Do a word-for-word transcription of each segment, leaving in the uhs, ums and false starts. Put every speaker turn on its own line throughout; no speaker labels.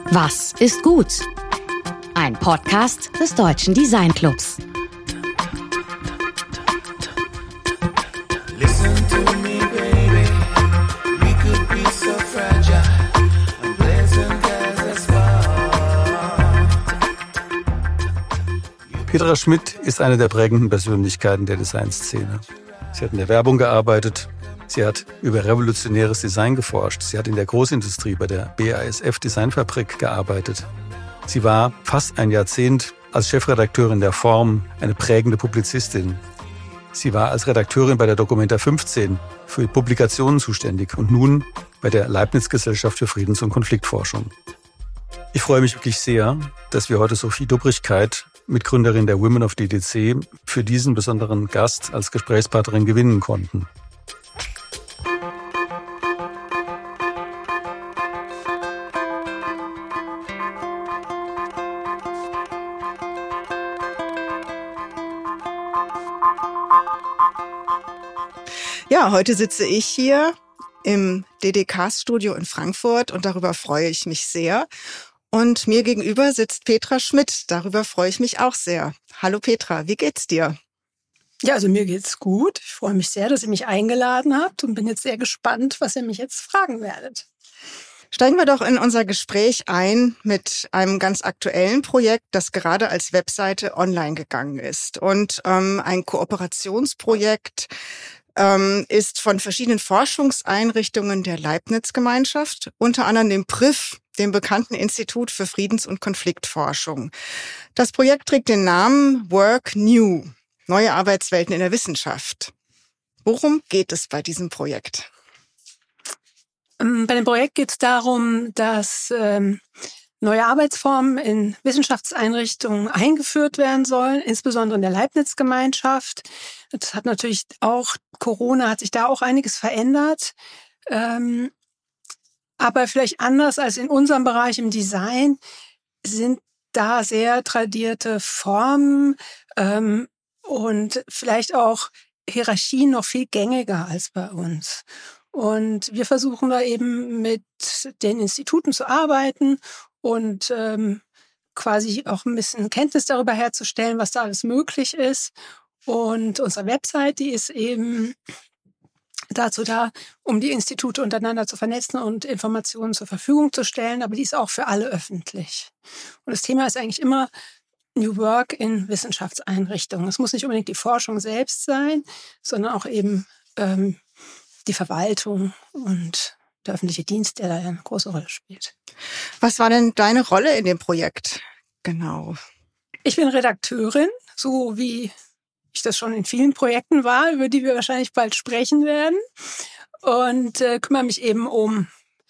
Was ist gut? Ein Podcast des Deutschen Design Clubs.
Petra Schmidt ist eine der prägenden Persönlichkeiten der Designszene. Sie hat in der Werbung gearbeitet, sie hat über revolutionäres Design geforscht, sie hat in der Großindustrie bei der B A S F Designfabrik gearbeitet. Sie war fast ein Jahrzehnt als Chefredakteurin der Form eine prägende Publizistin. Sie war als Redakteurin bei der Documenta fünfzehn für Publikationen zuständig und nun bei der Leibniz-Gesellschaft für Friedens- und Konfliktforschung. Ich freue mich wirklich sehr, dass wir heute Sophie Dobbrichkeit, Mitgründerin der Women of D D C, für diesen besonderen Gast als Gesprächspartnerin gewinnen konnten.
Ja, heute sitze ich hier im D D K-Studio in Frankfurt und darüber freue ich mich sehr. Und mir gegenüber sitzt Petra Schmidt. Darüber freue ich mich auch sehr. Hallo Petra, wie geht's dir?
Ja, also mir geht's gut. Ich freue mich sehr, dass ihr mich eingeladen habt und bin jetzt sehr gespannt, was ihr mich jetzt fragen werdet.
Steigen wir doch in unser Gespräch ein mit einem ganz aktuellen Projekt, das gerade als Webseite online gegangen ist. Und ähm, ein Kooperationsprojekt ähm, ist von verschiedenen Forschungseinrichtungen der Leibniz-Gemeinschaft, unter anderem dem P R I F, dem bekannten Institut für Friedens- und Konfliktforschung. Das Projekt trägt den Namen Work New, neue Arbeitswelten in der Wissenschaft. Worum geht es bei diesem Projekt?
Bei dem Projekt geht es darum, dass ähm, neue Arbeitsformen in Wissenschaftseinrichtungen eingeführt werden sollen, insbesondere in der Leibniz-Gemeinschaft. Das hat natürlich auch, Corona hat sich da auch einiges verändert. Ähm, aber vielleicht anders als in unserem Bereich im Design sind da sehr tradierte Formen ähm, und vielleicht auch Hierarchien noch viel gängiger als bei uns. Und wir versuchen da eben mit den Instituten zu arbeiten und ähm, quasi auch ein bisschen Kenntnis darüber herzustellen, was da alles möglich ist. Und unsere Website, die ist eben dazu da, um die Institute untereinander zu vernetzen und Informationen zur Verfügung zu stellen, aber die ist auch für alle öffentlich. Und das Thema ist eigentlich immer New Work in Wissenschaftseinrichtungen. Es muss nicht unbedingt die Forschung selbst sein, sondern auch eben ähm, die Verwaltung und der öffentliche Dienst, der da eine große Rolle spielt.
Was war denn deine Rolle in dem Projekt? Genau.
Ich bin Redakteurin, so wie ich das schon in vielen Projekten war, über die wir wahrscheinlich bald sprechen werden. Und äh, kümmere mich eben um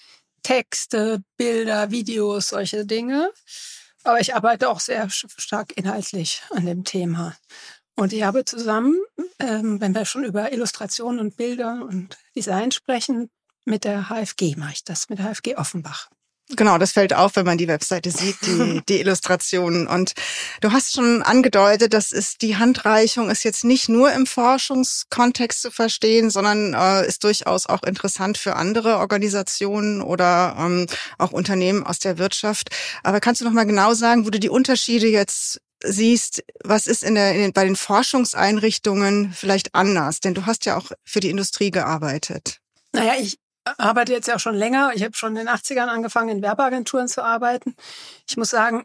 Texte, Bilder, Videos, solche Dinge. Aber ich arbeite auch sehr stark inhaltlich an dem Thema. Und ich habe zusammen, ähm, wenn wir schon über Illustrationen und Bilder und Design sprechen, mit der H F G mache ich das, mit der H F G Offenbach.
Genau, das fällt auf, wenn man die Webseite sieht, die, die Illustrationen. Und du hast schon angedeutet, das ist die Handreichung ist jetzt nicht nur im Forschungskontext zu verstehen, sondern äh, ist durchaus auch interessant für andere Organisationen oder ähm, auch Unternehmen aus der Wirtschaft. Aber kannst du noch mal genau sagen, wo du die Unterschiede jetzt siehst, was ist in der, in den, bei den Forschungseinrichtungen vielleicht anders? Denn du hast ja auch für die Industrie gearbeitet.
Naja, ich arbeite jetzt ja auch schon länger. Ich habe schon in den achtzigern angefangen, in Werbeagenturen zu arbeiten. Ich muss sagen,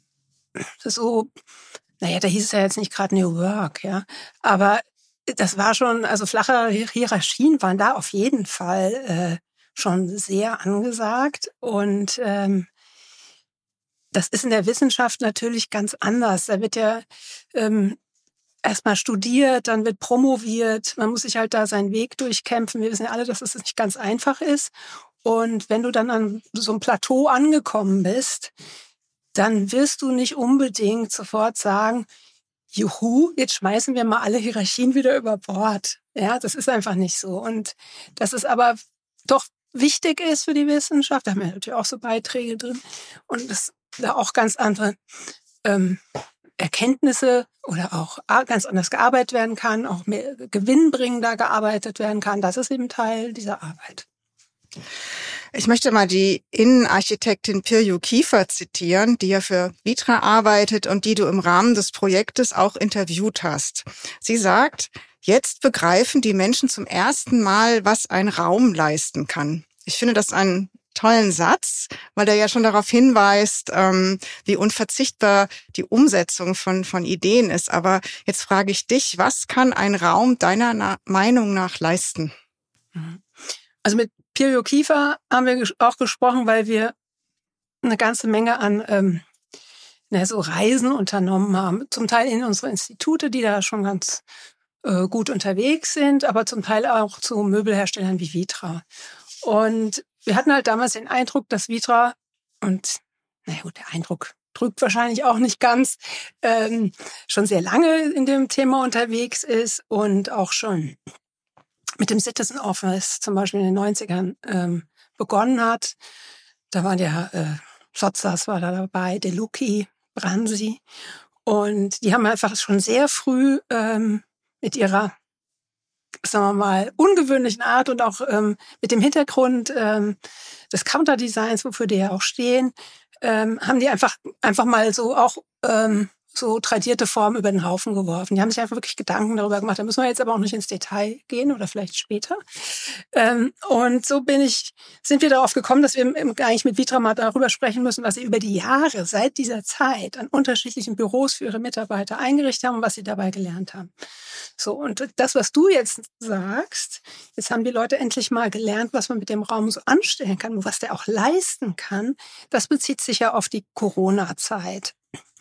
das ist so, naja, da hieß es ja jetzt nicht gerade New Work, ja. Aber das war schon, also flache Hierarchien waren da auf jeden Fall äh, schon sehr angesagt. Und ähm, das ist in der Wissenschaft natürlich ganz anders. Da wird ja ähm, erstmal studiert, dann wird promoviert. Man muss sich halt da seinen Weg durchkämpfen. Wir wissen ja alle, dass es nicht ganz einfach ist. Und wenn du dann an so einem Plateau angekommen bist, dann wirst du nicht unbedingt sofort sagen, juhu, jetzt schmeißen wir mal alle Hierarchien wieder über Bord. Ja, das ist einfach nicht so. Und dass es aber doch wichtig ist für die Wissenschaft, da haben wir natürlich auch so Beiträge drin. Und dass da auch ganz andere ähm, Erkenntnisse oder auch ganz anders gearbeitet werden kann, auch mehr gewinnbringender gearbeitet werden kann. Das ist eben Teil dieser Arbeit.
Ich möchte mal die Innenarchitektin Pirjo Kiefer zitieren, die ja für Vitra arbeitet und die du im Rahmen des Projektes auch interviewt hast. Sie sagt, jetzt begreifen die Menschen zum ersten Mal, was ein Raum leisten kann. Ich finde das einen tollen Satz, weil der ja schon darauf hinweist, ähm, wie unverzichtbar die Umsetzung von, von Ideen ist. Aber jetzt frage ich dich, was kann ein Raum deiner Na- Meinung nach leisten?
Also mit Pirjo Kiefer haben wir auch gesprochen, weil wir eine ganze Menge an ähm, na, so Reisen unternommen haben. Zum Teil in unsere Institute, die da schon ganz äh, gut unterwegs sind, aber zum Teil auch zu Möbelherstellern wie Vitra. Und wir hatten halt damals den Eindruck, dass Vitra, und naja gut, der Eindruck trügt wahrscheinlich auch nicht ganz, ähm, schon sehr lange in dem Thema unterwegs ist und auch schon mit dem Citizen Office zum Beispiel in den neunzigern ähm, begonnen hat. Da waren ja äh, Sotzas war da dabei, Delucchi, Bransi. Und die haben einfach schon sehr früh ähm, mit ihrer, sagen wir mal, ungewöhnlichen Art und auch ähm, mit dem Hintergrund ähm, des Counterdesigns, wofür die ja auch stehen, ähm, haben die einfach einfach mal so auch ähm, so tradierte Formen über den Haufen geworfen. Die haben sich einfach wirklich Gedanken darüber gemacht. Da müssen wir jetzt aber auch nicht ins Detail gehen oder vielleicht später. Ähm, und so bin ich, sind wir darauf gekommen, dass wir eigentlich mit Vitra mal darüber sprechen müssen, was sie über die Jahre seit dieser Zeit an unterschiedlichen Büros für ihre Mitarbeiter eingerichtet haben und was sie dabei gelernt haben. So, und das, was du jetzt sagst, jetzt haben die Leute endlich mal gelernt, was man mit dem Raum so anstellen kann und was der auch leisten kann. Das bezieht sich ja auf die Corona-Zeit.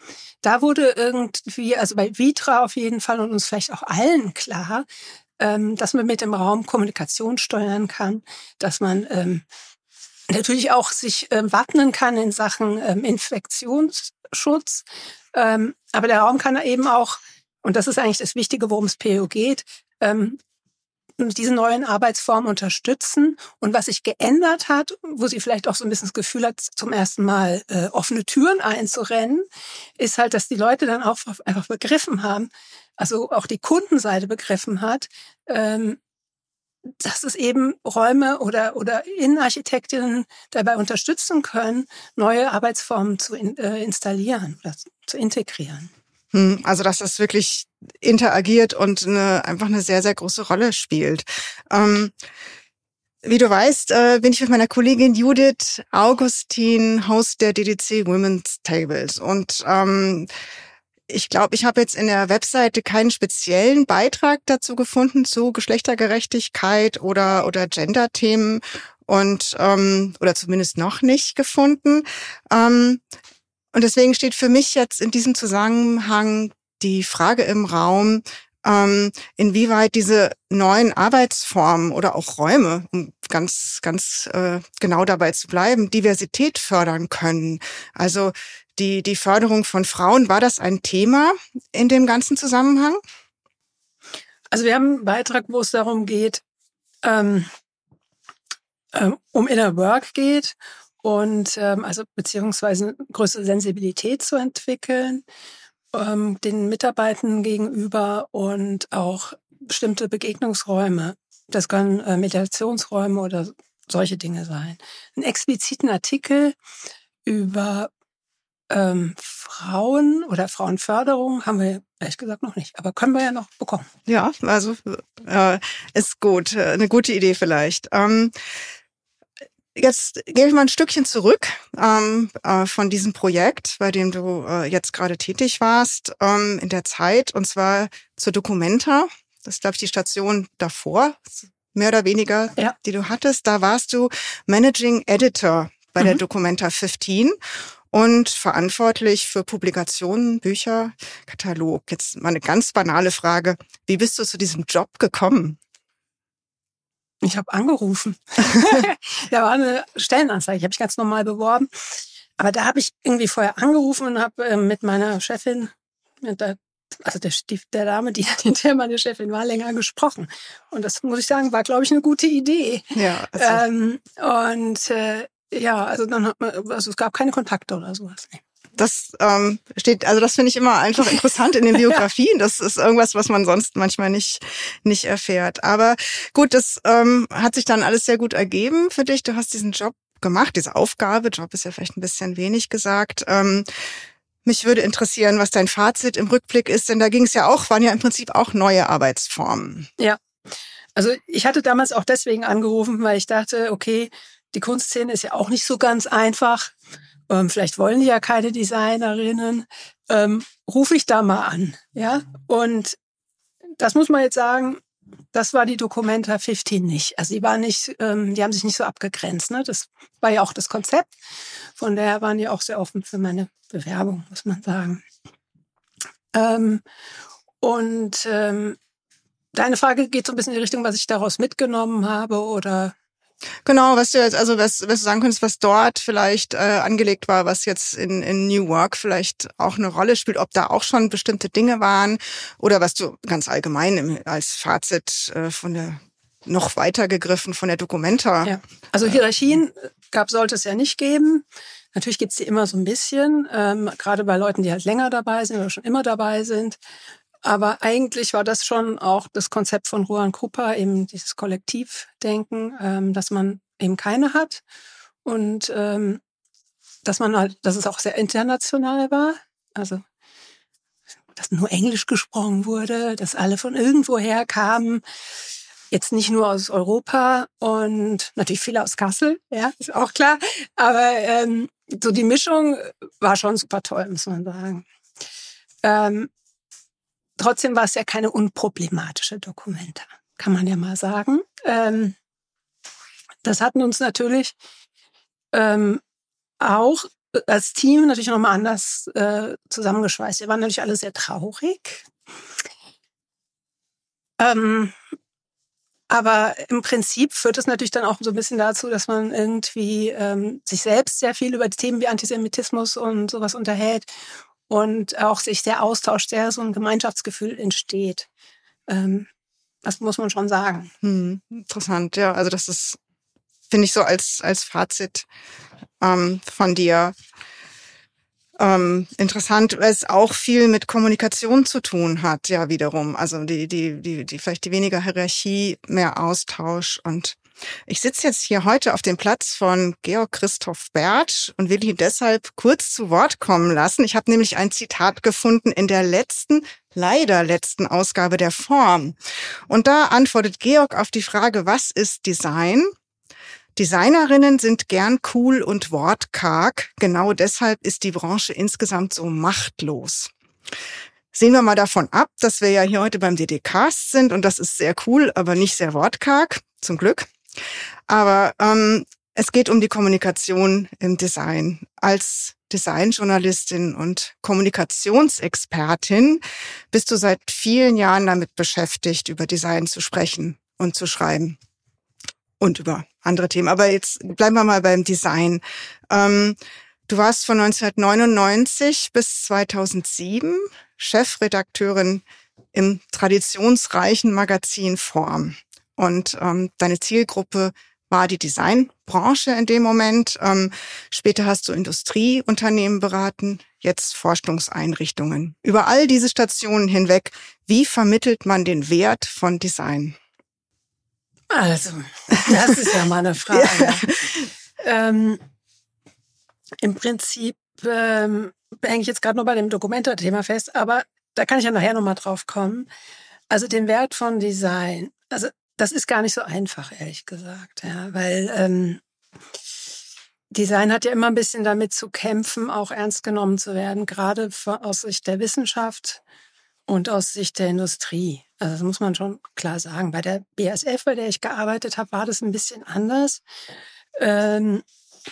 Da wurde irgendwie, also bei Vitra auf jeden Fall und uns vielleicht auch allen klar, ähm, dass man mit dem Raum Kommunikation steuern kann, dass man ähm, natürlich auch sich ähm, wappnen kann in Sachen ähm, Infektionsschutz. Ähm, aber der Raum kann eben auch, und das ist eigentlich das Wichtige, worum es P O geht, ähm, diese neuen Arbeitsformen unterstützen. Und was sich geändert hat, wo sie vielleicht auch so ein bisschen das Gefühl hat, zum ersten Mal äh, offene Türen einzurennen, ist halt, dass die Leute dann auch einfach begriffen haben, also auch die Kundenseite begriffen hat, ähm, dass es eben Räume oder oder Innenarchitektinnen dabei unterstützen können, neue Arbeitsformen zu in, äh, installieren oder zu integrieren.
Also dass das wirklich interagiert und eine, einfach eine sehr, sehr große Rolle spielt. Ähm, wie du weißt, äh, bin ich mit meiner Kollegin Judith Augustin Host der D D C Women's Tables. Und ähm, ich glaube, ich habe jetzt in der Webseite keinen speziellen Beitrag dazu gefunden zu Geschlechtergerechtigkeit oder oder Gender-Themen und ähm, oder zumindest noch nicht gefunden. Ähm, Und deswegen steht für mich jetzt in diesem Zusammenhang die Frage im Raum, ähm, inwieweit diese neuen Arbeitsformen oder auch Räume, um ganz, ganz äh, genau dabei zu bleiben, Diversität fördern können. Also die, die Förderung von Frauen, war das ein Thema in dem ganzen Zusammenhang?
Also wir haben einen Beitrag, wo es darum geht, ähm, äh, um Inner Work geht. Und ähm, also beziehungsweise größere Sensibilität zu entwickeln, ähm, den Mitarbeitern gegenüber und auch bestimmte Begegnungsräume. Das können äh, Meditationsräume oder solche Dinge sein. Einen expliziten Artikel über ähm, Frauen oder Frauenförderung haben wir ehrlich gesagt noch nicht, aber können wir ja noch bekommen.
Ja, also äh, ist gut, eine gute Idee vielleicht. Ähm, Jetzt gehe ich mal ein Stückchen zurück ähm, äh, von diesem Projekt, bei dem du äh, jetzt gerade tätig warst, ähm, in der Zeit, und zwar zur Documenta. Das ist, glaube ich, die Station davor, mehr oder weniger, ja, die du hattest. Da warst du Managing Editor bei mhm. der Documenta fünfzehn und verantwortlich für Publikationen, Bücher, Katalog. Jetzt mal eine ganz banale Frage. Wie bist du zu diesem Job gekommen?
Ich habe angerufen. Da war eine Stellenanzeige, ich habe mich ganz normal beworben. Aber da habe ich irgendwie vorher angerufen und habe äh, mit meiner Chefin, mit der, also der, der Dame, die hinterher meine Chefin war, länger gesprochen. Und das, muss ich sagen, war, glaube ich, eine gute Idee.
Ja, also.
ähm, und äh, ja, also dann hat man, also es gab keine Kontakte oder sowas. Nee.
Das ähm, steht, also das finde ich immer einfach interessant in den Biografien. Das ist irgendwas, was man sonst manchmal nicht nicht erfährt. Aber gut, das ähm, hat sich dann alles sehr gut ergeben für dich. Du hast diesen Job gemacht, diese Aufgabe. Job ist ja vielleicht ein bisschen wenig gesagt. Ähm, mich würde interessieren, was dein Fazit im Rückblick ist, denn da ging es ja auch, waren ja im Prinzip auch neue Arbeitsformen.
Ja, also ich hatte damals auch deswegen angerufen, weil ich dachte, okay, die Kunstszene ist ja auch nicht so ganz einfach. Ähm, vielleicht wollen die ja keine Designerinnen. Ähm, rufe ich da mal an, ja? Und das muss man jetzt sagen, das war die Documenta fünfzehn nicht. Also die waren nicht, ähm, die haben sich nicht so abgegrenzt. Ne? Das war ja auch das Konzept. Von daher waren die auch sehr offen für meine Bewerbung, muss man sagen. Ähm, und ähm, deine Frage geht so ein bisschen in die Richtung, was ich daraus mitgenommen habe, oder?
Genau, was du jetzt, also was, was du sagen könntest, was dort vielleicht äh, angelegt war, was jetzt in, in New Work vielleicht auch eine Rolle spielt, ob da auch schon bestimmte Dinge waren oder was du ganz allgemein im, als Fazit äh, von der noch weiter gegriffen von der Documenta.
Ja. Also Hierarchien gab, sollte es ja nicht geben. Natürlich gibt es die immer so ein bisschen, ähm, gerade bei Leuten, die halt länger dabei sind oder schon immer dabei sind. Aber eigentlich war das schon auch das Konzept von Ruan Krupa, eben dieses Kollektivdenken, ähm, dass man eben keine hat und ähm, dass man halt, dass es auch sehr international war. Also dass nur Englisch gesprochen wurde, dass alle von irgendwoher kamen. Jetzt nicht nur aus Europa und natürlich viele aus Kassel, ja, ist auch klar. Aber ähm, so die Mischung war schon super toll, muss man sagen. Ähm, Trotzdem war es ja keine unproblematische Documenta, kann man ja mal sagen. Ähm, das hatten uns natürlich ähm, auch als Team natürlich nochmal anders äh, zusammengeschweißt. Wir waren natürlich alle sehr traurig. Ähm, aber im Prinzip führt es natürlich dann auch so ein bisschen dazu, dass man irgendwie ähm, sich selbst sehr viel über die Themen wie Antisemitismus und sowas unterhält. Und auch sich sehr austauscht, sehr so ein Gemeinschaftsgefühl entsteht. Ähm, das muss man schon sagen.
Hm, interessant, ja. Also das ist, finde ich, so als als Fazit ähm, von dir ähm, interessant, weil es auch viel mit Kommunikation zu tun hat, ja wiederum. Also die die die die vielleicht die weniger Hierarchie, mehr Austausch. Und ich sitze jetzt hier heute auf dem Platz von Georg Christoph Bertsch und will ihn deshalb kurz zu Wort kommen lassen. Ich habe nämlich ein Zitat gefunden in der letzten, leider letzten Ausgabe der Form. Und da antwortet Georg auf die Frage, was ist Design? Designerinnen sind gern cool und wortkarg. Genau deshalb ist die Branche insgesamt so machtlos. Sehen wir mal davon ab, dass wir ja hier heute beim D D Cast sind und das ist sehr cool, aber nicht sehr wortkarg, zum Glück. Aber ähm, es geht um die Kommunikation im Design. Als Designjournalistin und Kommunikationsexpertin bist du seit vielen Jahren damit beschäftigt, über Design zu sprechen und zu schreiben und über andere Themen. Aber jetzt bleiben wir mal beim Design. Ähm, du warst von neunzehnhundertneunundneunzig bis zweitausendsieben Chefredakteurin im traditionsreichen Magazin Form. Und ähm, deine Zielgruppe war die Designbranche in dem Moment. Ähm, später hast du Industrieunternehmen beraten, jetzt Forschungseinrichtungen. Über all diese Stationen hinweg, wie vermittelt man den Wert von Design?
Also, das ist ja mal eine Frage. Ja. Ähm, Im Prinzip ähm, hänge ich jetzt gerade nur bei dem Documenta-Thema fest, aber da kann ich ja nachher nochmal drauf kommen. Also den Wert von Design, also das ist gar nicht so einfach, ehrlich gesagt, ja, weil ähm, Design hat ja immer ein bisschen damit zu kämpfen, auch ernst genommen zu werden, gerade aus Sicht der Wissenschaft und aus Sicht der Industrie. Also das muss man schon klar sagen. Bei der B A S F, bei der ich gearbeitet habe, war das ein bisschen anders, ähm,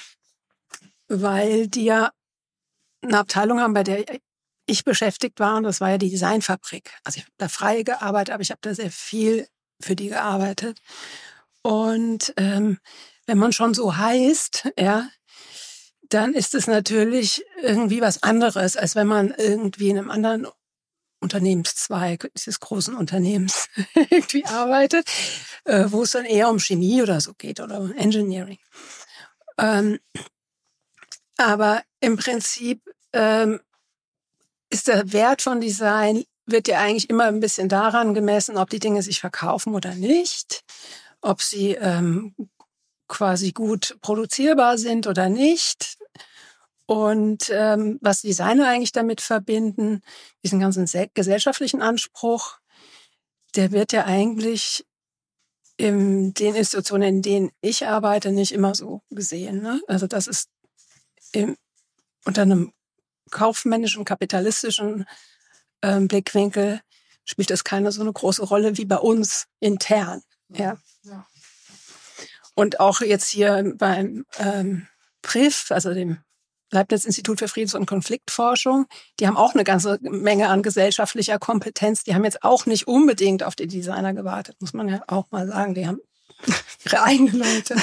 weil die ja eine Abteilung haben, bei der ich beschäftigt war, und das war ja die Designfabrik. Also ich habe da frei gearbeitet, aber ich habe da sehr viel für die gearbeitet. Und ähm, wenn man schon so heißt, ja, dann ist es natürlich irgendwie was anderes, als wenn man irgendwie in einem anderen Unternehmenszweig dieses großen Unternehmens irgendwie arbeitet, äh, wo es dann eher um Chemie oder so geht oder um Engineering. Ähm, aber im Prinzip ähm, ist der Wert von Design, wird ja eigentlich immer ein bisschen daran gemessen, ob die Dinge sich verkaufen oder nicht, ob sie ähm, quasi gut produzierbar sind oder nicht. Und ähm, was Designer eigentlich damit verbinden, diesen ganzen gesellschaftlichen Anspruch, der wird ja eigentlich in den Institutionen, in denen ich arbeite, nicht immer so gesehen. Ne? Also das ist im, unter einem kaufmännischen, kapitalistischen ähm, Blickwinkel spielt das keine so eine große Rolle wie bei uns intern. Ja. Ja. Und auch jetzt hier beim ähm, P R I F, also dem Leibniz-Institut für Friedens- und Konfliktforschung, die haben auch eine ganze Menge an gesellschaftlicher Kompetenz. Die haben jetzt auch nicht unbedingt auf die Designer gewartet, muss man ja auch mal sagen. Die haben ihre eigenen Leute.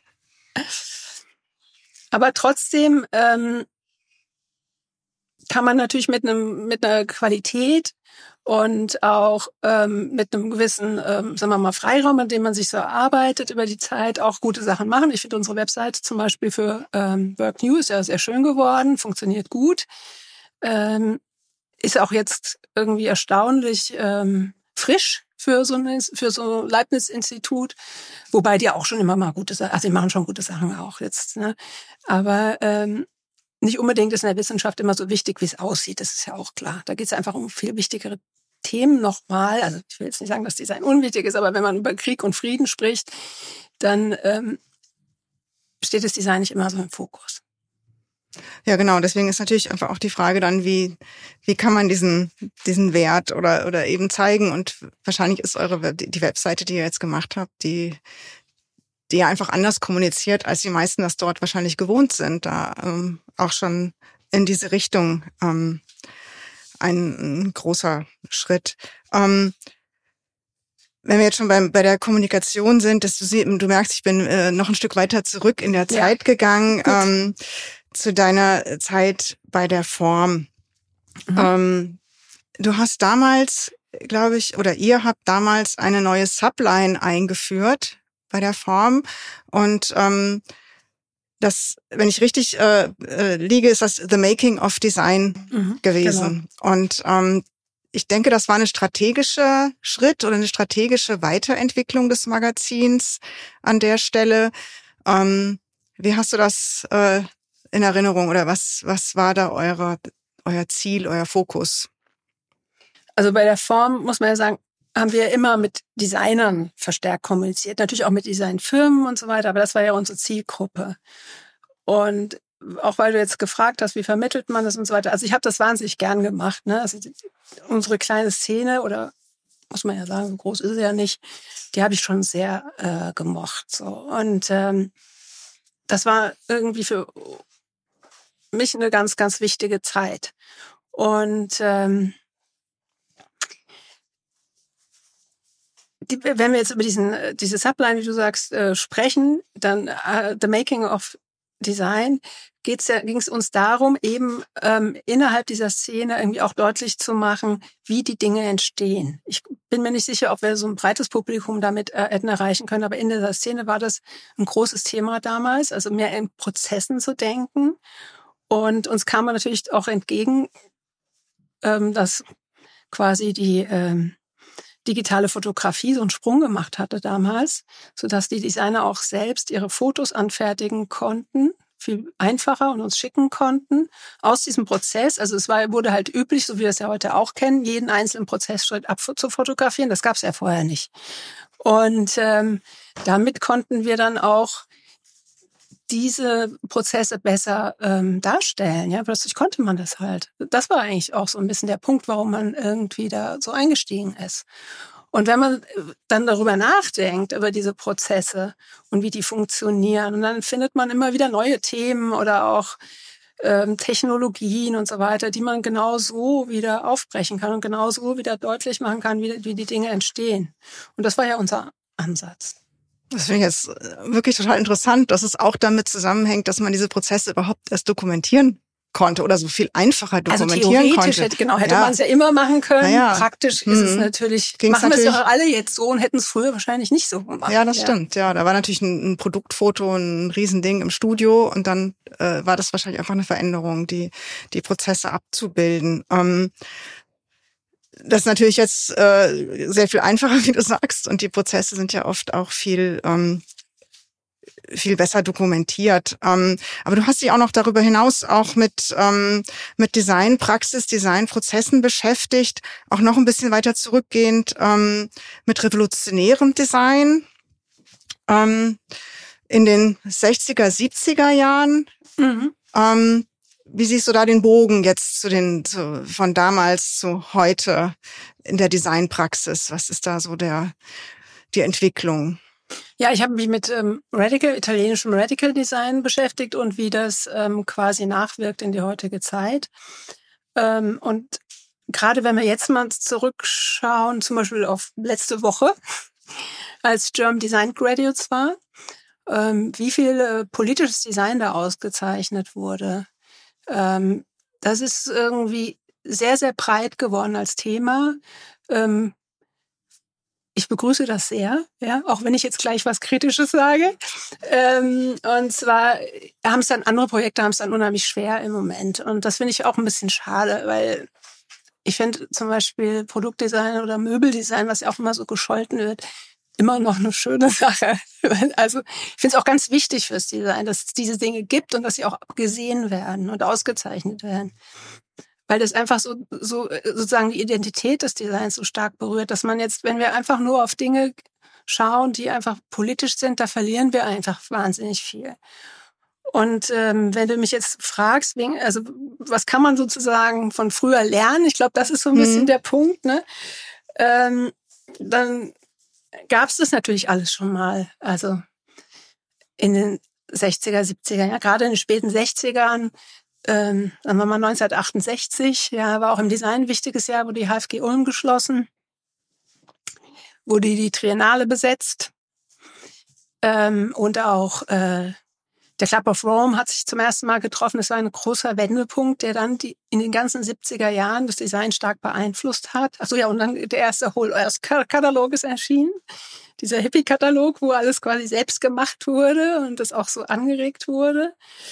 Aber trotzdem ähm, kann man natürlich mit einem mit einer Qualität und auch ähm, mit einem gewissen, ähm, sagen wir mal, Freiraum, in dem man sich so erarbeitet über die Zeit, auch gute Sachen machen. Ich finde unsere Webseite zum Beispiel für ähm, Work News ja sehr schön geworden, funktioniert gut, ähm, ist auch jetzt irgendwie erstaunlich ähm, frisch für so ein für so Leibniz-Institut, wobei die auch schon immer mal gute Sachen, also die machen schon gute Sachen auch jetzt, ne? Aber ähm, nicht unbedingt ist in der Wissenschaft immer so wichtig, wie es aussieht. Das ist ja auch klar. Da geht es einfach um viel wichtigere Themen nochmal. Also ich will jetzt nicht sagen, dass Design unwichtig ist, aber wenn man über Krieg und Frieden spricht, dann ähm, steht das Design nicht immer so im Fokus.
Ja, genau. Deswegen ist natürlich einfach auch die Frage dann, wie wie kann man diesen diesen Wert oder oder eben zeigen. Und wahrscheinlich ist eure Web, die Webseite, die ihr jetzt gemacht habt, die die ja einfach anders kommuniziert, als die meisten das dort wahrscheinlich gewohnt sind, da ähm, auch schon in diese Richtung ähm, ein, ein großer Schritt. Ähm, wenn wir jetzt schon beim, bei der Kommunikation sind, dass du, sie, du merkst, ich bin äh, noch ein Stück weiter zurück in der Zeit ja. gegangen, ähm, zu deiner Zeit bei der Form. Mhm. Ähm, du hast damals, glaube ich, oder ihr habt damals eine neue Subline eingeführt bei der Form. Und ähm, das, wenn ich richtig äh, äh, liege, ist das The Making of Design mhm, gewesen. Genau. Und ähm, ich denke, das war ein strategischer Schritt oder eine strategische Weiterentwicklung des Magazins an der Stelle. Ähm, wie hast du das äh, in Erinnerung oder was was war da eure, euer Ziel, euer Fokus?
Also bei der Form muss man ja sagen, haben wir immer mit Designern verstärkt kommuniziert. Natürlich auch mit Designfirmen und so weiter, aber das war ja unsere Zielgruppe. Und auch weil du jetzt gefragt hast, wie vermittelt man das und so weiter. Also ich habe das wahnsinnig gern gemacht. Ne? Also die, unsere kleine Szene, oder muss man ja sagen, so groß ist sie ja nicht, die habe ich schon sehr äh, gemocht. So. Und ähm, das war irgendwie für mich eine ganz, ganz wichtige Zeit. Und ähm, Die, wenn wir jetzt über diesen diese Subline, wie du sagst, äh, sprechen, dann uh, The Making of Design, geht's ja, ging es uns darum, eben ähm, innerhalb dieser Szene irgendwie auch deutlich zu machen, wie die Dinge entstehen. Ich bin mir nicht sicher, ob wir so ein breites Publikum damit äh, hätten erreichen können, aber in dieser Szene war das ein großes Thema damals, also mehr in Prozessen zu denken. Und uns kam natürlich auch entgegen, ähm, dass quasi die ähm, digitale Fotografie so einen Sprung gemacht hatte damals, sodass die Designer auch selbst ihre Fotos anfertigen konnten, viel einfacher und uns schicken konnten aus diesem Prozess. Also es war, wurde halt üblich, so wie wir es ja heute auch kennen, jeden einzelnen Prozessschritt ab zu fotografieren. Das gab es ja vorher nicht. Und ähm, damit konnten wir dann auch diese Prozesse besser ähm, darstellen. Ja, plötzlich konnte man das halt. Das war eigentlich auch so ein bisschen der Punkt, warum man irgendwie da so eingestiegen ist. Und wenn man dann darüber nachdenkt, über diese Prozesse und wie die funktionieren, und dann findet man immer wieder neue Themen oder auch ähm, Technologien und so weiter, die man genau so wieder aufbrechen kann und genau so wieder deutlich machen kann, wie, wie die Dinge entstehen. Und das war ja unser Ansatz.
Das finde ich jetzt wirklich total interessant, dass es auch damit zusammenhängt, dass man diese Prozesse überhaupt erst dokumentieren konnte oder so viel einfacher dokumentieren
also theoretisch
konnte.
Hätte, genau, hätte ja. man es ja immer machen können. Ja. Praktisch hm. ist es natürlich, Ging's machen wir es doch alle jetzt so und hätten es früher wahrscheinlich nicht so gemacht.
Ja, das ja. stimmt. Ja, da war natürlich ein, ein Produktfoto, ein Riesending im Studio und dann äh, war das wahrscheinlich einfach eine Veränderung, die die Prozesse abzubilden. Ähm, Das ist natürlich jetzt äh, sehr viel einfacher, wie du sagst, und die Prozesse sind ja oft auch viel ähm, viel besser dokumentiert. Ähm, aber du hast dich auch noch darüber hinaus auch mit ähm, mit Designpraxis, Designprozessen beschäftigt, auch noch ein bisschen weiter zurückgehend ähm, mit revolutionärem Design. Ähm, in den sechziger, siebziger Jahren.
Mhm.
Ähm, wie siehst du da den Bogen jetzt zu den zu, von damals zu heute in der Designpraxis? Was ist da so der die Entwicklung?
Ja, ich habe mich mit ähm, Radical, italienischem Radical Design beschäftigt und wie das ähm, quasi nachwirkt in die heutige Zeit. Ähm, und gerade wenn wir jetzt mal zurückschauen, zum Beispiel auf letzte Woche, als German Design Graduates war, ähm, wie viel äh, politisches Design da ausgezeichnet wurde. Ähm, das ist irgendwie sehr, sehr breit geworden als Thema. Ähm, Ich begrüße das sehr, ja, auch wenn ich jetzt gleich was Kritisches sage. Ähm, und zwar haben es dann andere Projekte, haben es dann unheimlich schwer im Moment. Und das finde ich auch ein bisschen schade, weil ich finde zum Beispiel Produktdesign oder Möbeldesign, was ja auch immer so gescholten wird, immer noch eine schöne Sache. Also ich finde es auch ganz wichtig fürs Design, dass es diese Dinge gibt und dass sie auch gesehen werden und ausgezeichnet werden. Weil das einfach so, so sozusagen die Identität des Designs so stark berührt, dass man jetzt, wenn wir einfach nur auf Dinge schauen, die einfach politisch sind, da verlieren wir einfach wahnsinnig viel. Und ähm, wenn du mich jetzt fragst, wegen, also was kann man sozusagen von früher lernen? Ich glaube, das ist so ein bisschen mhm. der Punkt. Ne? Ähm, dann gab es das natürlich alles schon mal. Also in den sechziger, siebziger, ja, gerade in den späten sechzigern. Ähm, sagen wir mal neunzehnhundertachtundsechzig, ja, war auch im Design ein wichtiges Jahr, wurde die H F G Ulm geschlossen, wurde die Triennale besetzt ähm, und auch äh, der Club of Rome hat sich zum ersten Mal getroffen. Das war ein großer Wendepunkt, der dann die, in den ganzen siebziger Jahren das Design stark beeinflusst hat. Ach so, ja, und dann der erste Whole Earth-Katalog ist erschienen, dieser Hippie-Katalog, wo alles quasi selbst gemacht wurde und das auch so angeregt wurde.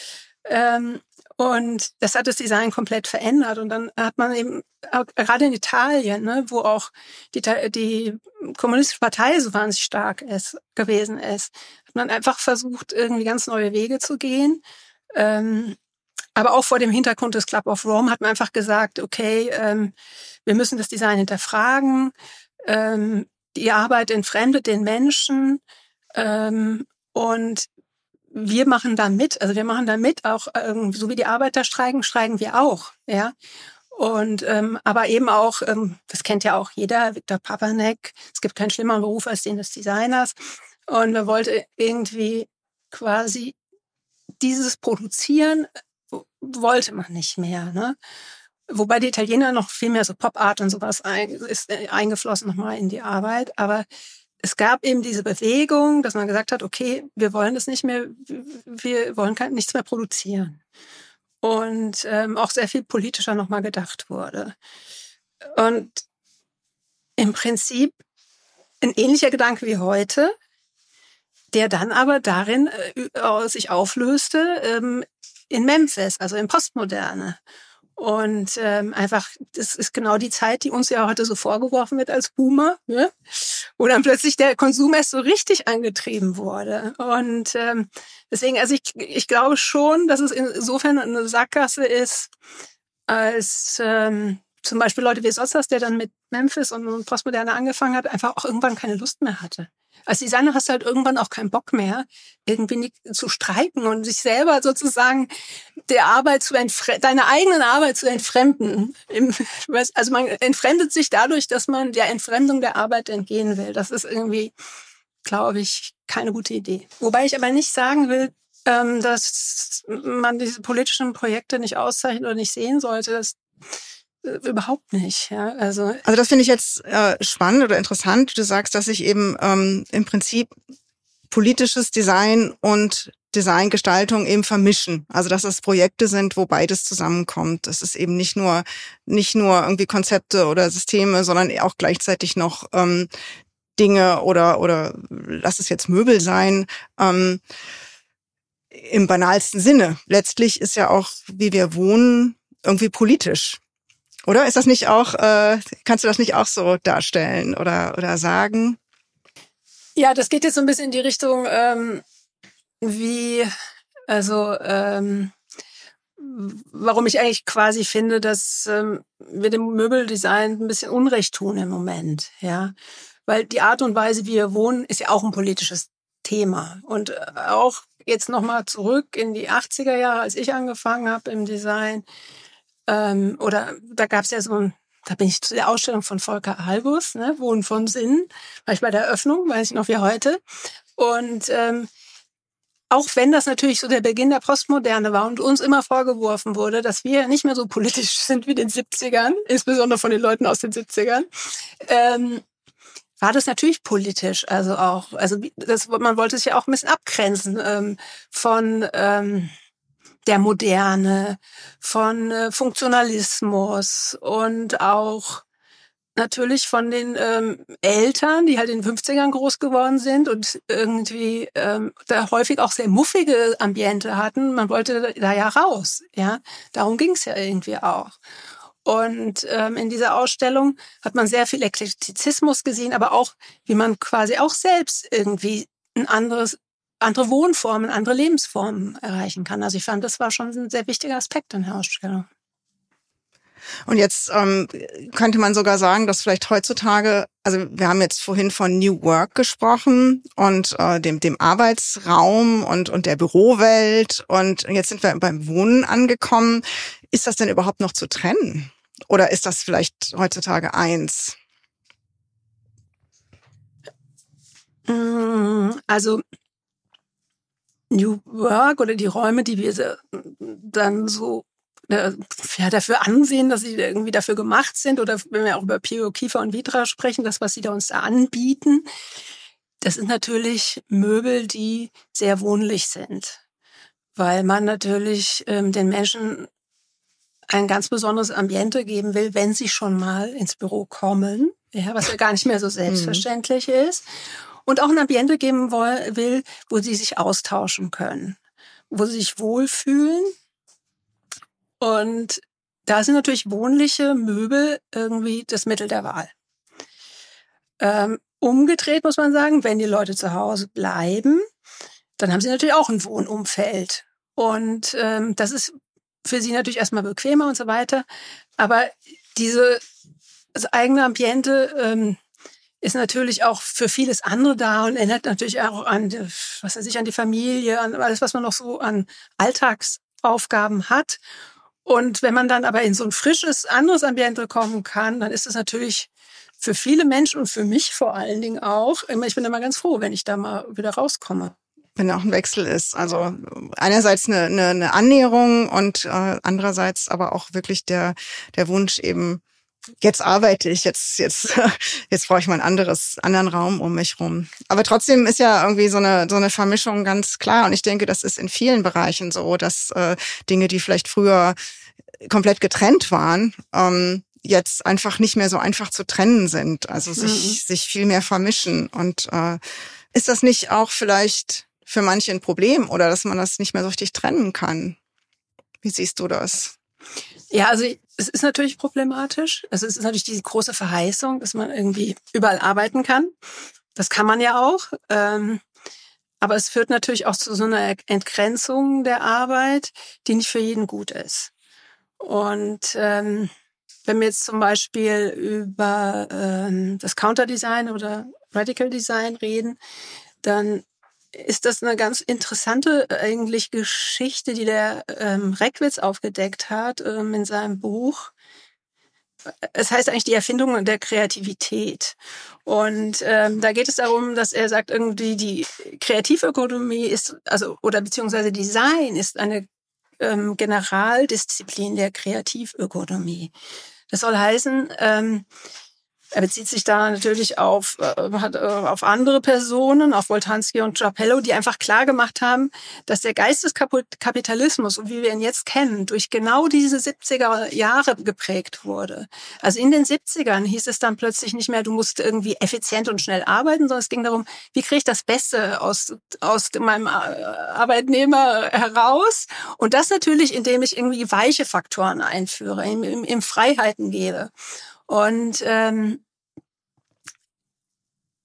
Ähm, Und das hat das Design komplett verändert. Und dann hat man eben, gerade in Italien, ne, wo auch die, die kommunistische Partei so wahnsinnig stark ist, gewesen ist, hat man einfach versucht, irgendwie ganz neue Wege zu gehen. Ähm, aber auch vor dem Hintergrund des Club of Rome hat man einfach gesagt, okay, ähm, wir müssen das Design hinterfragen. Ähm, die Arbeit entfremdet den Menschen. Ähm, und wir machen da mit, also wir machen da mit, auch irgendwie, so wie die Arbeiter streiken, streiken wir auch, ja. Und ähm, aber eben auch, ähm, das kennt ja auch jeder, Viktor Papanek, es gibt keinen schlimmeren Beruf als den des Designers. Und man wollte irgendwie quasi dieses Produzieren, wollte man nicht mehr, ne? Wobei die Italiener noch viel mehr so Pop-Art und sowas ein, ist eingeflossen nochmal in die Arbeit, aber es gab eben diese Bewegung, dass man gesagt hat, okay, wir wollen das nicht mehr, wir wollen kein, nichts mehr produzieren. Und ähm, auch sehr viel politischer nochmal gedacht wurde. Und im Prinzip ein ähnlicher Gedanke wie heute, der dann aber darin äh, sich auflöste ähm, in Memphis, also in Postmoderne. Und ähm, einfach, das ist genau die Zeit, die uns ja heute so vorgeworfen wird als Boomer, ne? Wo dann plötzlich der Konsum erst so richtig angetrieben wurde. Und ähm, deswegen, also ich, ich glaube schon, dass es insofern eine Sackgasse ist, als ähm, zum Beispiel Leute wie Sossas, der dann mit Memphis und Postmoderne angefangen hat, einfach auch irgendwann keine Lust mehr hatte. Als Designer hast du halt irgendwann auch keinen Bock mehr, irgendwie nicht zu streiken und sich selber sozusagen der Arbeit zu entfremden, deiner eigenen Arbeit zu entfremden. Also man entfremdet sich dadurch, dass man der Entfremdung der Arbeit entgehen will. Das ist irgendwie, glaube ich, keine gute Idee. Wobei ich aber nicht sagen will, dass man diese politischen Projekte nicht auszeichnen oder nicht sehen sollte. Das überhaupt nicht, ja. Also,
also das finde ich jetzt äh, spannend oder interessant. Du sagst, dass sich eben ähm, im Prinzip politisches Design und Designgestaltung eben vermischen. Also dass es Projekte sind, wo beides zusammenkommt. Das ist eben nicht nur nicht nur irgendwie Konzepte oder Systeme, sondern auch gleichzeitig noch ähm, Dinge oder oder lass es jetzt Möbel sein. Ähm, im banalsten Sinne. Letztlich ist ja auch, wie wir wohnen, irgendwie politisch. Oder ist das nicht auch, äh, kannst du das nicht auch so darstellen oder oder sagen?
Ja, das geht jetzt so ein bisschen in die Richtung, ähm, wie, also ähm, warum ich eigentlich quasi finde, dass ähm, wir dem Möbeldesign ein bisschen Unrecht tun im Moment, ja, weil die Art und Weise, wie wir wohnen, ist ja auch ein politisches Thema und auch jetzt nochmal zurück in die achtziger Jahre, als ich angefangen habe im Design, ähm, oder da gab es ja so ein, da bin ich zu der Ausstellung von Volker Albus, ne, Wohnen von Sinn, war ich bei der Eröffnung, weiß ich noch wie heute, und ähm, auch wenn das natürlich so der Beginn der Postmoderne war und uns immer vorgeworfen wurde, dass wir nicht mehr so politisch sind wie in den siebzigern, insbesondere von den Leuten aus den siebzigern, ähm, war das natürlich politisch. Also auch, also das, man wollte sich ja auch ein bisschen abgrenzen ähm, von ähm, der Moderne, von äh, Funktionalismus und auch natürlich von den ähm, Eltern, die halt in den fünfzigern groß geworden sind und irgendwie ähm, da häufig auch sehr muffige Ambiente hatten. Man wollte da ja raus, ja. Darum ging es ja irgendwie auch. Und ähm, in dieser Ausstellung hat man sehr viel Eklektizismus gesehen, aber auch, wie man quasi auch selbst irgendwie ein anderes, andere Wohnformen, andere Lebensformen erreichen kann. Also ich fand, das war schon ein sehr wichtiger Aspekt in der Ausstellung.
Und jetzt ähm, könnte man sogar sagen, dass vielleicht heutzutage, also wir haben jetzt vorhin von New Work gesprochen und äh, dem dem Arbeitsraum und und der Bürowelt und jetzt sind wir beim Wohnen angekommen. Ist das denn überhaupt noch zu trennen? Oder ist das vielleicht heutzutage eins?
Also New Work oder die Räume, die wir dann so ja, dafür ansehen, dass sie irgendwie dafür gemacht sind, oder wenn wir auch über Pio, Kiefer und Vitra sprechen, das, was sie da uns da anbieten, das sind natürlich Möbel, die sehr wohnlich sind, weil man natürlich ähm, den Menschen ein ganz besonderes Ambiente geben will, wenn sie schon mal ins Büro kommen, ja, was ja gar nicht mehr so selbstverständlich mhm. ist, und auch ein Ambiente geben will, wo sie sich austauschen können, wo sie sich wohlfühlen. Und da sind natürlich wohnliche Möbel irgendwie das Mittel der Wahl. Ähm, umgedreht muss man sagen, wenn die Leute zu Hause bleiben, dann haben sie natürlich auch ein Wohnumfeld. Und ähm, das ist für sie natürlich erstmal bequemer und so weiter. Aber diese, das eigene Ambiente ähm, ist natürlich auch für vieles andere da und erinnert natürlich auch an, was weiß ich, an die Familie, an alles, was man noch so an Alltagsaufgaben hat. Und wenn man dann aber in so ein frisches, anderes Ambiente kommen kann, dann ist es natürlich für viele Menschen und für mich vor allen Dingen auch, ich bin immer ganz froh, wenn ich da mal wieder rauskomme.
Wenn auch ein Wechsel ist. Also einerseits eine, eine, eine Annäherung und äh, andererseits aber auch wirklich der der Wunsch eben, jetzt arbeite ich, jetzt jetzt jetzt brauche ich mal ein anderes anderen Raum um mich rum. Aber trotzdem ist ja irgendwie so eine so eine Vermischung ganz klar und ich denke, das ist in vielen Bereichen so, dass äh, Dinge, die vielleicht früher komplett getrennt waren, ähm, jetzt einfach nicht mehr so einfach zu trennen sind, also sich mhm. sich viel mehr vermischen. Und äh, ist das nicht auch vielleicht für manche ein Problem oder dass man das nicht mehr so richtig trennen kann? Wie siehst du das?
Ja, also es ist natürlich problematisch. Also es ist natürlich diese große Verheißung, dass man irgendwie überall arbeiten kann. Das kann man ja auch. Ähm, aber es führt natürlich auch zu so einer Entgrenzung der Arbeit, die nicht für jeden gut ist. Und ähm, wenn wir jetzt zum Beispiel über ähm, das Counterdesign oder Radical Design reden, dann ist das eine ganz interessante eigentlich Geschichte, die der ähm, Reckwitz aufgedeckt hat ähm, in seinem Buch. Es heißt eigentlich die Erfindung der Kreativität. Und ähm, da geht es darum, dass er sagt, irgendwie die Kreativökonomie ist, also oder beziehungsweise Design ist eine ähm, Generaldisziplin der Kreativökonomie. Das soll heißen, ähm, er bezieht sich da natürlich auf, äh, hat, äh, auf andere Personen, auf Boltanski und Giapello, die einfach klar gemacht haben, dass der Geisteskapitalismus, so wie wir ihn jetzt kennen, durch genau diese siebziger Jahre geprägt wurde. Also in den siebzigern hieß es dann plötzlich nicht mehr, du musst irgendwie effizient und schnell arbeiten, sondern es ging darum, wie kriege ich das Beste aus, aus meinem Arbeitnehmer heraus? Und das natürlich, indem ich irgendwie weiche Faktoren einführe, ihm, ihm, ihm Freiheiten gebe. Und ähm,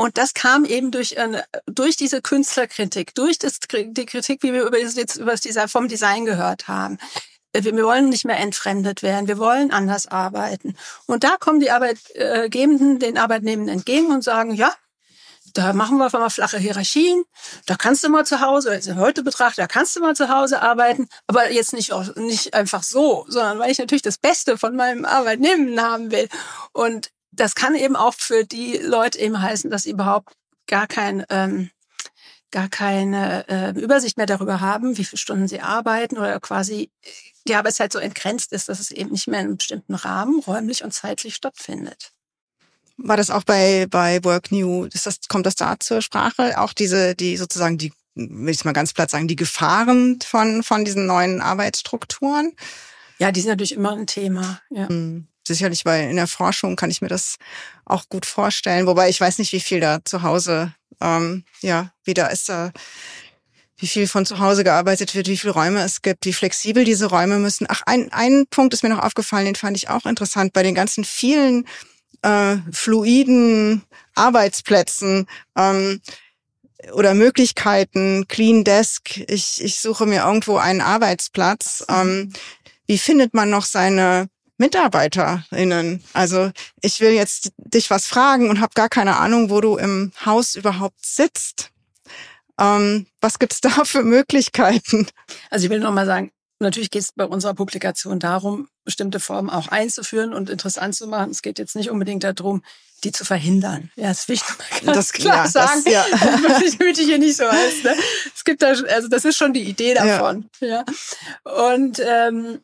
Und das kam eben durch eine, durch diese Künstlerkritik, durch das, die Kritik, wie wir über das, jetzt über das Design, vom Design gehört haben. Wir, wir wollen nicht mehr entfremdet werden, wir wollen anders arbeiten. Und da kommen die Arbeitgebenden den Arbeitnehmenden entgegen und sagen, ja, da machen wir mal flache Hierarchien, da kannst du mal zu Hause, also heute betrachtet, da kannst du mal zu Hause arbeiten, aber jetzt nicht, auch, nicht einfach so, sondern weil ich natürlich das Beste von meinem Arbeitnehmenden haben will. Und das kann eben auch für die Leute eben heißen, dass sie überhaupt gar kein, ähm, gar keine äh, Übersicht mehr darüber haben, wie viele Stunden sie arbeiten oder quasi die Arbeitszeit so entgrenzt ist, dass es eben nicht mehr in einem bestimmten Rahmen räumlich und zeitlich stattfindet.
War das auch bei bei WorkNew? Ist das, kommt das da zur Sprache? Auch diese, die sozusagen die, will ich mal ganz platt sagen, die Gefahren von von diesen neuen Arbeitsstrukturen?
Ja, die sind natürlich immer ein Thema. Ja.
Hm. Sicherlich, weil in der Forschung kann ich mir das auch gut vorstellen. Wobei ich weiß nicht, wie viel da zu Hause, ähm, ja, wie da ist da, wie viel von zu Hause gearbeitet wird, wie viele Räume es gibt, wie flexibel diese Räume müssen. Ach, ein, ein Punkt ist mir noch aufgefallen, den fand ich auch interessant. Bei den ganzen vielen äh, fluiden Arbeitsplätzen ähm, oder Möglichkeiten, Clean Desk, ich, ich suche mir irgendwo einen Arbeitsplatz. Ähm, wie findet man noch seine MitarbeiterInnen? Also ich will jetzt dich was fragen und habe gar keine Ahnung, wo du im Haus überhaupt sitzt. Ähm, was gibt's da für Möglichkeiten?
Also ich will noch mal sagen, natürlich geht es bei unserer Publikation darum, bestimmte Formen auch einzuführen und interessant zu machen. Es geht jetzt nicht unbedingt darum, die zu verhindern. Ja, das will ich noch mal ganz
das,
klar
ja,
sagen,
das, ja.
damit ich hier nicht so heißt. Ne? Es gibt da, also das ist schon die Idee davon. Ja. Ja. Und ähm,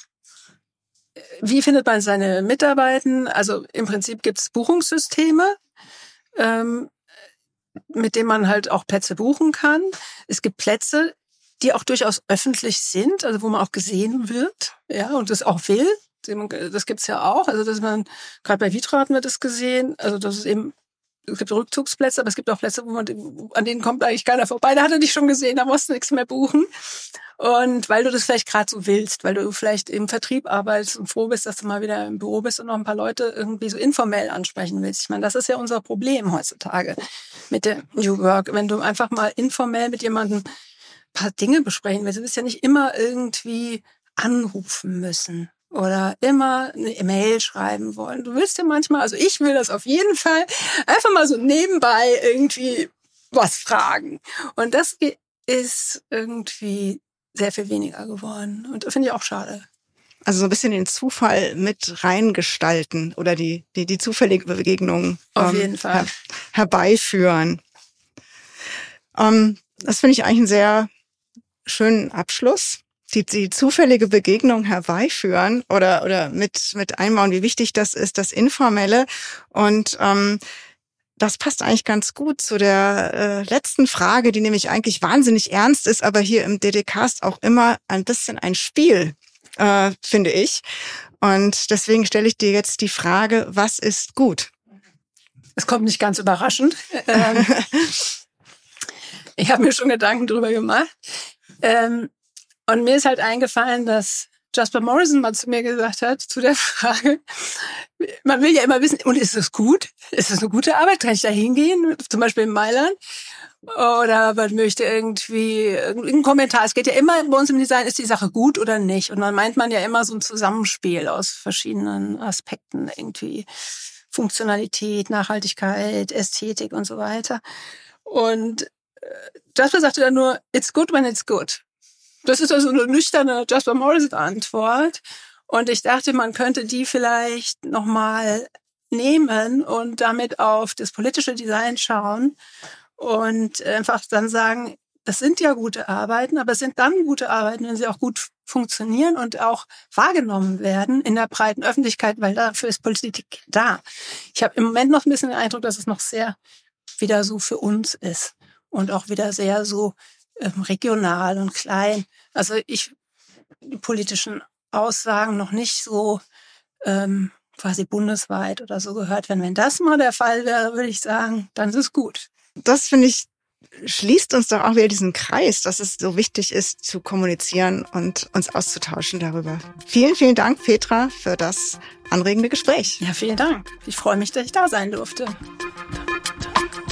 wie findet man seine Mitarbeitenden? Also im Prinzip gibt es Buchungssysteme, ähm, mit denen man halt auch Plätze buchen kann. Es gibt Plätze, die auch durchaus öffentlich sind, also wo man auch gesehen wird, ja, und das auch will. Das gibt's ja auch. Also dass man, gerade bei Vitraten wird es gesehen, also das ist eben, es gibt Rückzugsplätze, aber es gibt auch Plätze, wo man, an denen kommt eigentlich keiner vorbei. Da hat er dich schon gesehen, da musst du nichts mehr buchen. Und weil du das vielleicht gerade so willst, weil du vielleicht im Vertrieb arbeitest und froh bist, dass du mal wieder im Büro bist und noch ein paar Leute irgendwie so informell ansprechen willst. Ich meine, das ist ja unser Problem heutzutage mit der New Work. Wenn du einfach mal informell mit jemandem ein paar Dinge besprechen willst, du willst ja nicht immer irgendwie anrufen müssen oder immer eine E-Mail schreiben wollen. Du willst ja manchmal, also ich will das auf jeden Fall, einfach mal so nebenbei irgendwie was fragen. Und das ist irgendwie sehr viel weniger geworden. Und das finde ich auch schade.
Also so ein bisschen den Zufall mit reingestalten oder die, die, die zufällige Begegnung
auf jeden ähm, Fall
her, herbeiführen. Ähm, das finde ich eigentlich einen sehr schönen Abschluss. Die, die zufällige Begegnung herbeiführen oder, oder mit, mit einbauen, wie wichtig das ist, das Informelle. Und ähm, das passt eigentlich ganz gut zu der äh, letzten Frage, die nämlich eigentlich wahnsinnig ernst ist, aber hier im D D Cast auch immer ein bisschen ein Spiel, äh, finde ich. Und deswegen stelle ich dir jetzt die Frage, was ist gut?
Es kommt nicht ganz überraschend. Ähm, ich habe mir schon Gedanken drüber gemacht. Ähm, und mir ist halt eingefallen, dass Jasper Morrison mal zu mir gesagt hat, zu der Frage, man will ja immer wissen, und ist es gut? Ist es eine gute Arbeit? Kann ich da hingehen? Zum Beispiel in Mailand? Oder man möchte irgendwie irgendeinen Kommentar. Es geht ja immer bei uns im Design, ist die Sache gut oder nicht? Und dann meint man ja immer so ein Zusammenspiel aus verschiedenen Aspekten, irgendwie Funktionalität, Nachhaltigkeit, Ästhetik und so weiter. Und Jasper sagte dann nur, it's good when it's good. Das ist also eine nüchterne Jasper Morrison-Antwort. Und ich dachte, man könnte die vielleicht nochmal nehmen und damit auf das politische Design schauen und einfach dann sagen, das sind ja gute Arbeiten, aber es sind dann gute Arbeiten, wenn sie auch gut funktionieren und auch wahrgenommen werden in der breiten Öffentlichkeit, weil dafür ist Politik da. Ich habe im Moment noch ein bisschen den Eindruck, dass es noch sehr wieder so für uns ist und auch wieder sehr so ähm, regional und klein. Also ich die politischen Aussagen noch nicht so ähm, quasi bundesweit oder so gehört werden. Wenn das mal der Fall wäre, würde ich sagen, dann ist es gut.
Das, finde ich, schließt uns doch auch wieder diesen Kreis, dass es so wichtig ist, zu kommunizieren und uns auszutauschen darüber. Vielen, vielen Dank, Petra, für das anregende Gespräch.
Ja, vielen Dank. Ich freue mich, dass ich da sein durfte.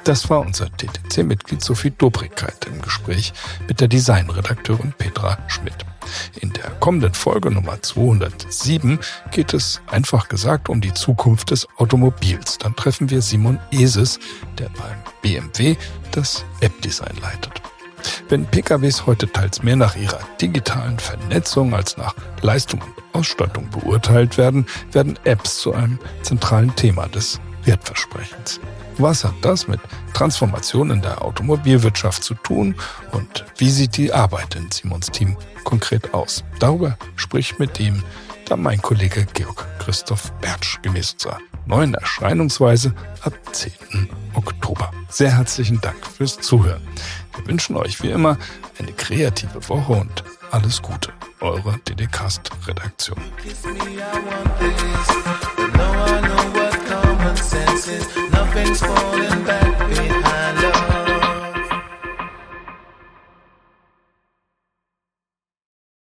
Das war unser T T C-Mitglied Sophie Dobrigkeit im Gespräch mit der Designredakteurin Petra Schmidt. In der kommenden Folge Nummer zweihundertsieben geht es einfach gesagt um die Zukunft des Automobils. Dann treffen wir Simon Eses, der beim B M W das App-Design leitet. Wenn P K Ws heute teils mehr nach ihrer digitalen Vernetzung als nach Leistung und Ausstattung beurteilt werden, werden Apps zu einem zentralen Thema des Wertversprechens. Was hat das mit Transformation in der Automobilwirtschaft zu tun und wie sieht die Arbeit in Simons Team konkret aus? Darüber spricht mit ihm dann mein Kollege Georg Christoph Bertsch gemäß unserer neuen Erscheinungsweise ab zehnten Oktober. Sehr herzlichen Dank fürs Zuhören. Wir wünschen euch wie immer eine kreative Woche und alles Gute. Eure DDcast-Redaktion.